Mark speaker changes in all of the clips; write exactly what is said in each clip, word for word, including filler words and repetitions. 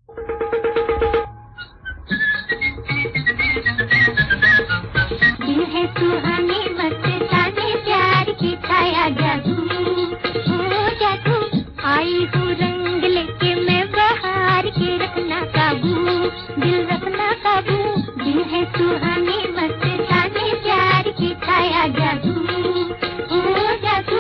Speaker 1: दिल है सुहाने मस्ताने प्यार की छाया जादू, ओ जादू आई हूँ रंग लेके मैं बहार के, रखना काबू दिल रखना काबू। दिल है सुहाने मस्ताने प्यार की छाया जादू, ओ जादू।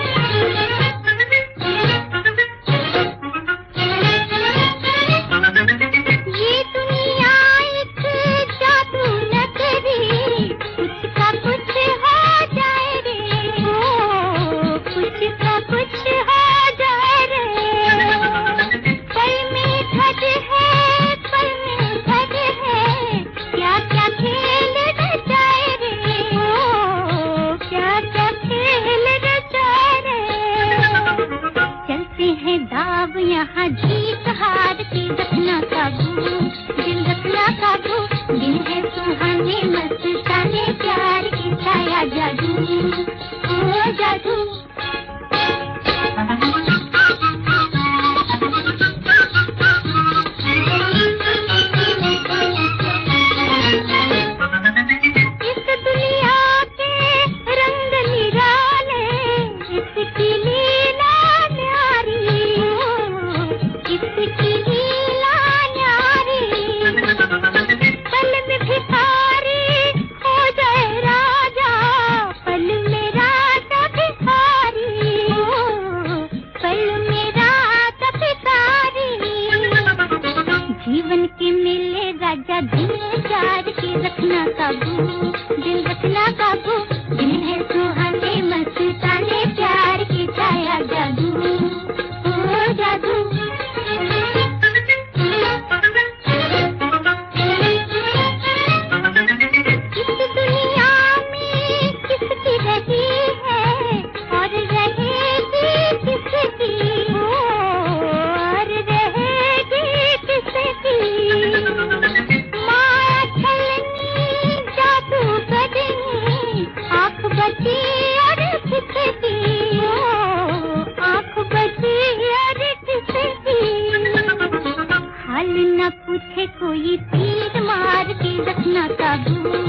Speaker 1: ये दुनिया एक जादू नगरी, कुछ का कुछ हो जाए रे, ओ कुछ का कुछ हो जाए रे। पल में धज है पल में धज है, क्या क्या खेल रचाए रे, ओ क्या क्या खेल रचाए रे। चलते हैं दाव यहाँ जीत हार की, रखना काबू दिल रखना काबू। दिल है सुहाने मस्ताने प्यार की छाया जादू, ओ जादू। इस दुनिया के रंग निराले, इसकी लीला न्यारी, इसकी लीला न्यारी। पल में भिखारी हो जाए राजा, पल में राजा भिखारी, पल में राजा भिखारी। जीवन के मिले राजा दिल चार के, रखना काबू दिल रखना काबू। दिल है सुहाने मस्ताने प्यार की छाया जादू, ओ जादू। इस दुनिया में किसकी रही है और रहेगी किसकी, और रहेगी किसकी। माया छलनी जादू करनी, आँख बची और किसकी, ओ आँख बची और किसकी। हाल न पूछे कोई तीर मार के, रखना काबू